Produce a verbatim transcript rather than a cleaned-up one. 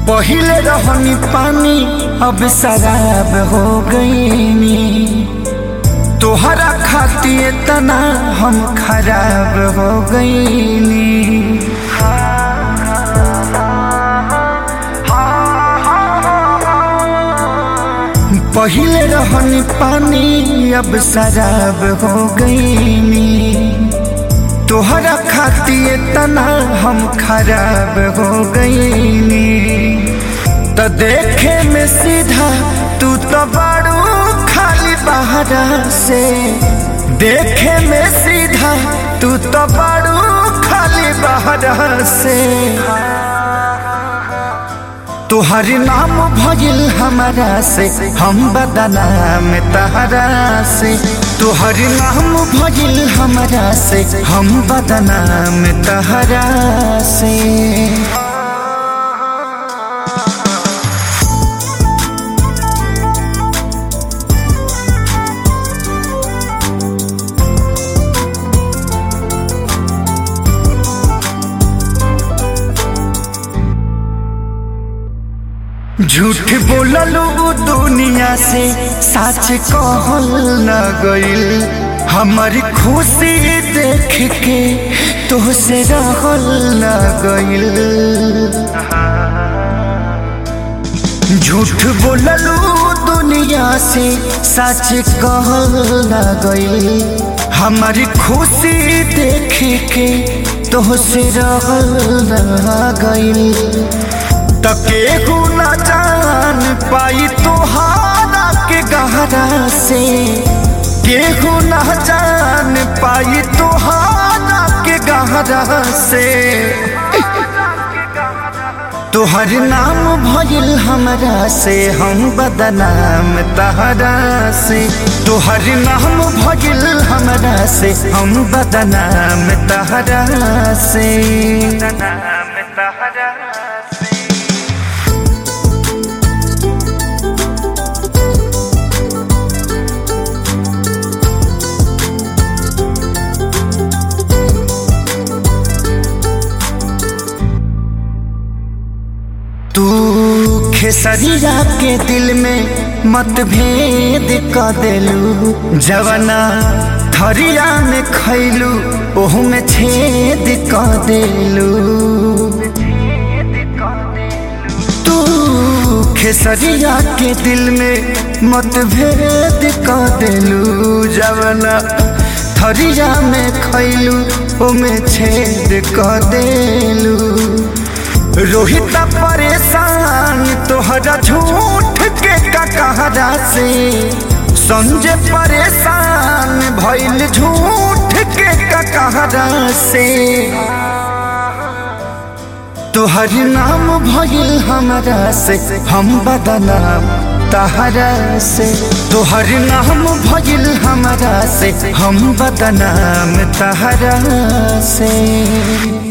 पहिले रहनी पानी अब शराब हो गईनी। तोहरा खातिर तना हम खराब हो गईनी। पहिले रहनी पानी अब शराब हो गईनी। तोहरा खातिर तना हम खराब हो गईनी। तो देखे में सीधा तू तो बड़ू खाली बहरा से। देखे में सीधा तू तो बड़ू खाली बहरा से। तुहर नाम भइल हमारा से हम बदनाम तहरा से। तुहर नाम भइल हमारा से हम बदनाम तहरा से। झूठ बोललू दुनिया से सच कहल न गइल। हमारी खुशी देख के तोहसे रहल न गइल। झूठ बोललू दुनिया से सच कहल न गइल। हमारी खुशी देख के तोहसे रहल न गइल। केहू न जान पाई तोहारा के गहरा से। केहू न जान पाई तोहारा के गहरा से। तोहर नाम भइल हमरा से हम बदनाम तहरा से। तोहर नाम भइल हमरा से हम बदनाम तहरा से। बदनाम तहरा से। तू खेसरिया के दिल में मतभेद क देलू। जवना थरिया में खैलू ओहू में छेद क देलू। तू खेसरिया के दिल में मतभेद क देलू। जवना थरिया में खैलू ओहू में छेद क देलू। रोहित परेशान तोहरा झूठ के ककहरा से। संजय परेशान भइल झूठ के ककहरा से। तोहर नाम भइल हमरा से हम बदनाम तहरा से। तोहर नाम भइल हमरा से हम बदनाम तहरा से।